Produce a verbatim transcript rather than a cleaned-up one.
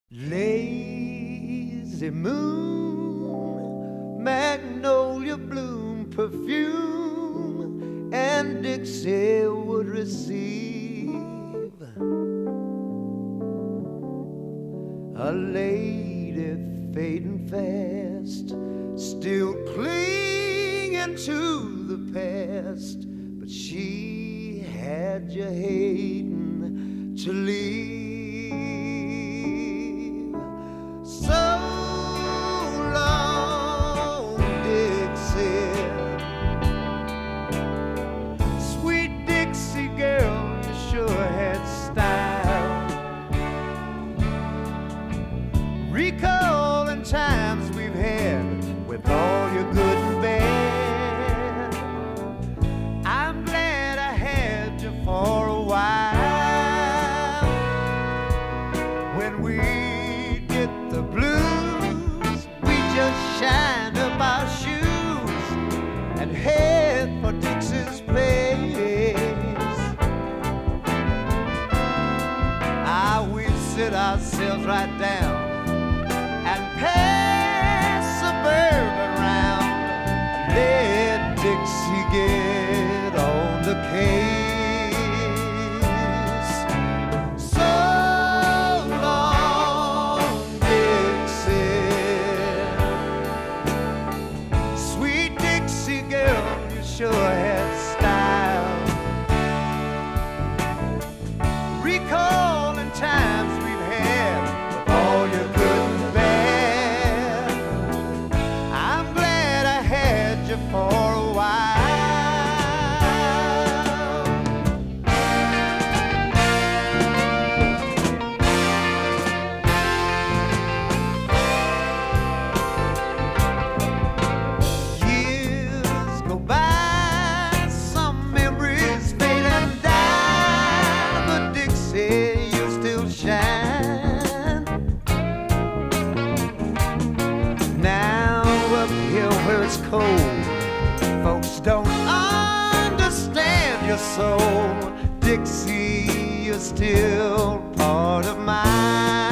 Lazy moon, magnolia bloom, perfume, and Dixie would receive a lady fading fast, still clinging to the past, but she had you hating to leave. So long, Dixie, sweet Dixie girl, you sure had style. Recalling times we've had with all your good and bad. I'm glad I had you for a while. When we get the blues, we just shine up our shoes and head for Dixie's place. Ah, we sit ourselves right down and pass a bird around. Let Dixie get on the case. So long, Dixie, sweet Dixie girl, you sure had style. Recalling times we've had with all your good and bad. I'm glad I had you for a while. Years go by, some memories fade and die, but Dixie, you still shine. Now up here where it's cold, folks don't understand your soul. Dixie, you're still part of mine.